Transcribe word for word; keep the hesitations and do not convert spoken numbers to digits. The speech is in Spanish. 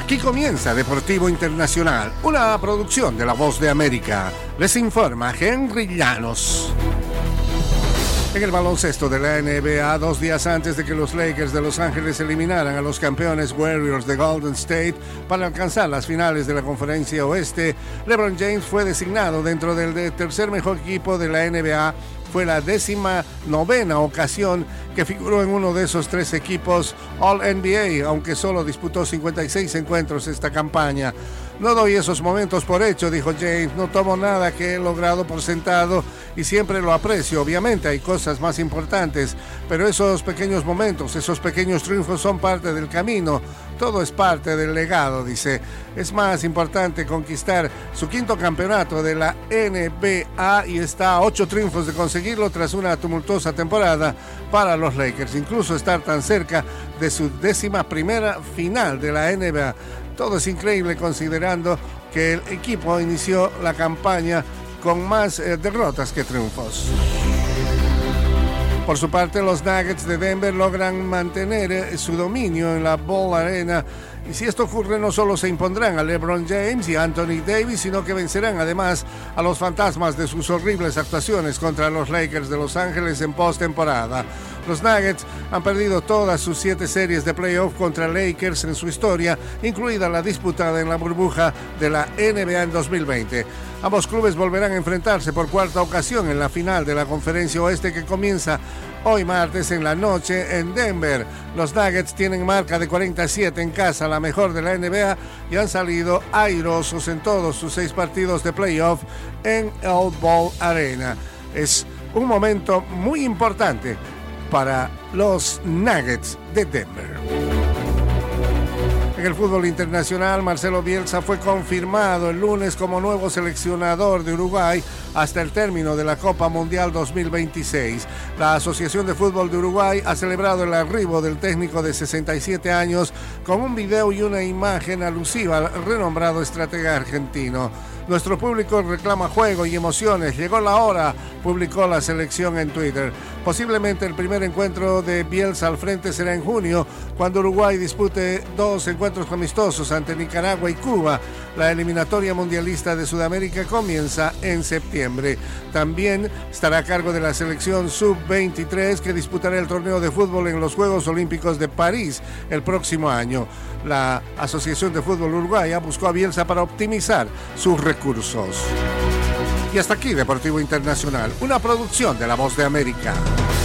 Aquí comienza Deportivo Internacional, una producción de La Voz de América. Les informa Henry Llanos. En el baloncesto de la N B A, dos días antes de que los Lakers de Los Ángeles eliminaran a los campeones Warriors de Golden State para alcanzar las finales de la Conferencia Oeste, LeBron James fue designado dentro del tercer mejor equipo de la N B A. Fue la décima novena ocasión que figuró en uno de esos tres equipos All N B A, aunque solo disputó cincuenta y seis encuentros esta campaña. No doy esos momentos por hecho, dijo James, no tomo nada que he logrado por sentado y siempre lo aprecio. Obviamente hay cosas más importantes, pero esos pequeños momentos, esos pequeños triunfos son parte del camino. Todo es parte del legado, dice. Es más importante conquistar su quinto campeonato de la N B A y está a ocho triunfos de conseguirlo tras una tumultuosa temporada para los Lakers. Incluso estar tan cerca de su décima primera final de la N B A. Todo es increíble considerando que el equipo inició la campaña con más eh, derrotas que triunfos. Por su parte, los Nuggets de Denver logran mantener eh, su dominio en la Ball Arena. Y si esto ocurre, no solo se impondrán a LeBron James y Anthony Davis, sino que vencerán además a los fantasmas de sus horribles actuaciones contra los Lakers de Los Ángeles en postemporada. Los Nuggets han perdido todas sus siete series de playoff contra Lakers en su historia, incluida la disputada en la burbuja de la N B A en dos mil veinte. Ambos clubes volverán a enfrentarse por cuarta ocasión en la final de la Conferencia Oeste que comienza hoy martes en la noche en Denver. Los Nuggets tienen marca de cuarenta y siete en casa, la mejor de la N B A, y han salido airosos en todos sus seis partidos de playoff en el Ball Arena. Es un momento muy importante para los Nuggets de Denver. En el fútbol internacional, Marcelo Bielsa fue confirmado el lunes como nuevo seleccionador de Uruguay hasta el término de la Copa Mundial dos mil veintiséis. La Asociación de Fútbol de Uruguay ha celebrado el arribo del técnico de sesenta y siete años con un video y una imagen alusiva al renombrado estratega argentino. Nuestro público reclama juego y emociones. Llegó la hora, publicó la selección en Twitter. Posiblemente el primer encuentro de Bielsa al frente será en junio, cuando Uruguay dispute dos encuentros amistosos ante Nicaragua y Cuba. La eliminatoria mundialista de Sudamérica comienza en septiembre. También estará a cargo de la selección sub veintitrés que disputará el torneo de fútbol en los Juegos Olímpicos de París el próximo año. La Asociación de Fútbol Uruguaya buscó a Bielsa para optimizar sus recursos. Y hasta aquí Deportivo Internacional, una producción de La Voz de América.